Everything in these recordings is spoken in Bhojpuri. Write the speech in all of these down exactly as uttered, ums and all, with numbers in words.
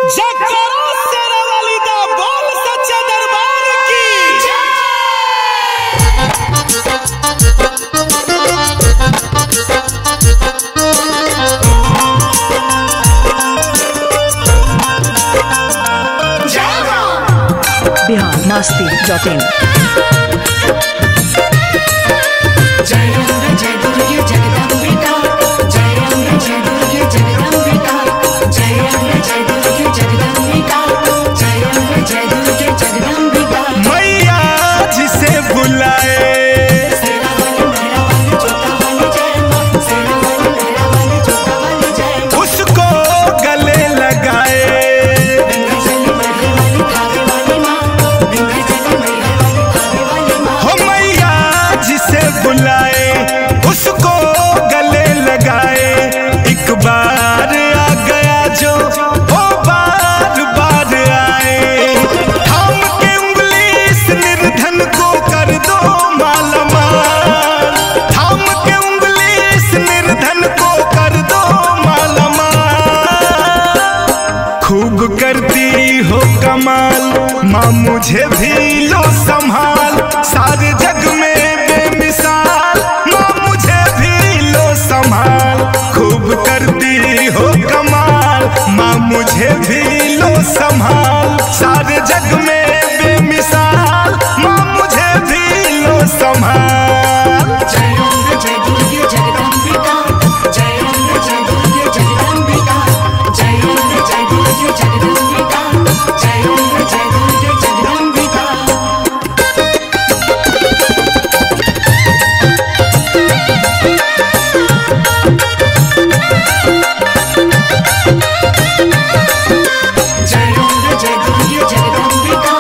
जकरा शेरावाली दा बोल सच्चे दरबार की बिहार नास्ती डॉट इन मैया जिसे बुलाए उसको गले लगाए। हो मैया जिसे बुलाए उसको गले लगाए। एक बार आ गया जो वो बार बार आए। थाम के उंगली इस निर्धन को कर दो मालामाल। थाम के उंगली इस निर्धन को कर दो मालामाल। खूब करती हो कमाल माँ मुझे भी लो संभाल। सारे जग में बेमिसाल माँ मुझे भी लो संभाल। खूब करती हो कमाल माँ मुझे भी लो संभाल। सारे जग में बेमिसाल माँ मुझे भी लो संभाल। जय अम्बे जय दुर्गे जगदम्बिका जय अम्बे जय दुर्गे जगदम्बिका जय अम्बे जय दुर्गे जगदम्बिका जय अम्बे जय दुर्गे जगदम्बिका। जय अम्बे जय दुर्गे जगदम्बिका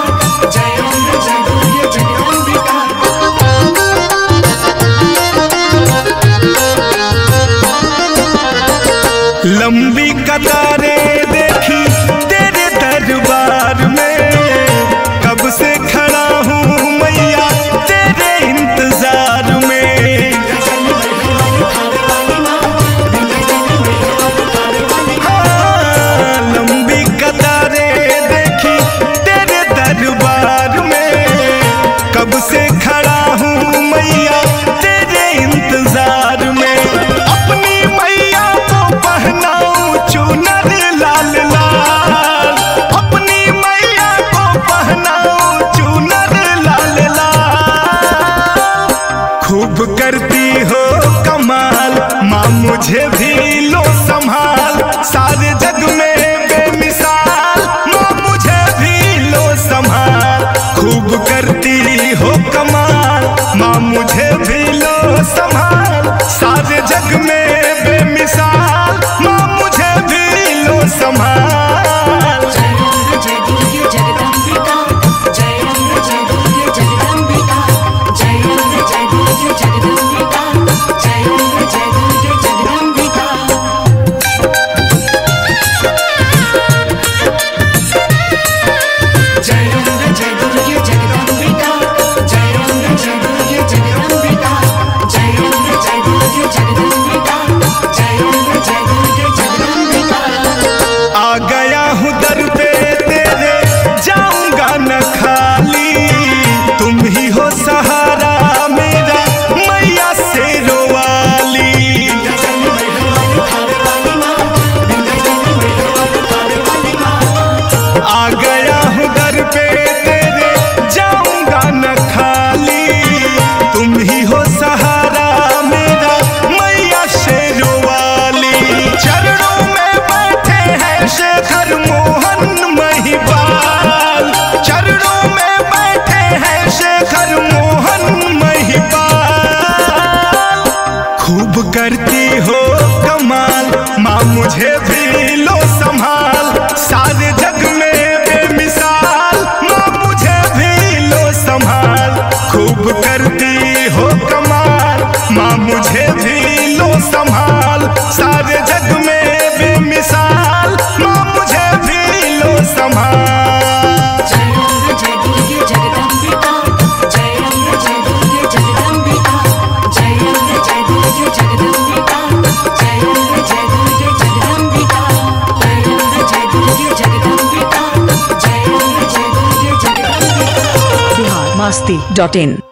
masti dot in.